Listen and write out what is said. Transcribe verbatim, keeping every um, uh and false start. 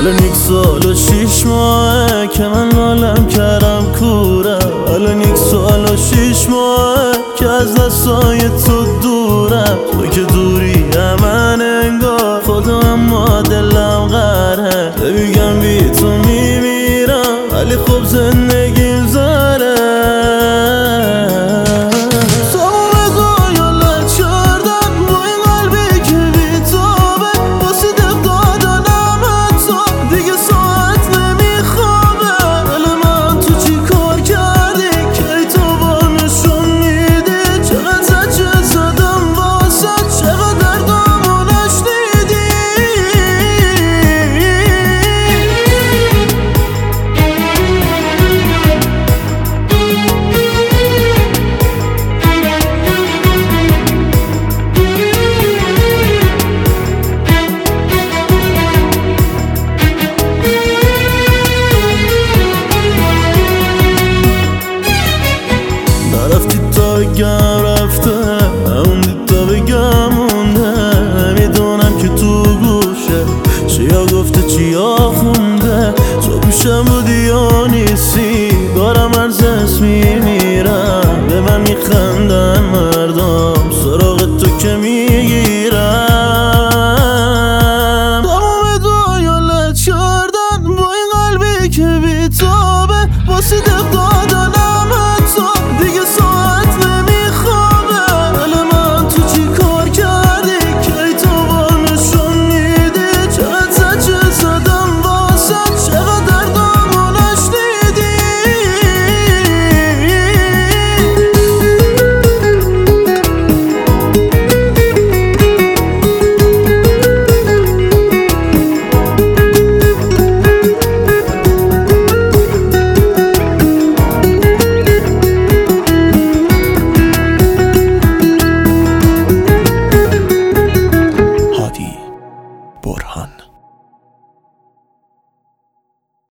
الان یک سال و شیش ماهه که من لالم کردم کوره. الان یک سال و شیش ماهه که از دستای تو دورم. تو که دوری من انگار خدا اما دلم غره. بگم بی تو میمیرم ولی خب زندگیم زره. رفتی تا بگم رفته، نموندی تا بگم مونده. میدونم که تو گوشه چیا گفته چیا خونده. تو گوشم بودی یا نیستی دارم عرض اسمی میرم. به من میخندن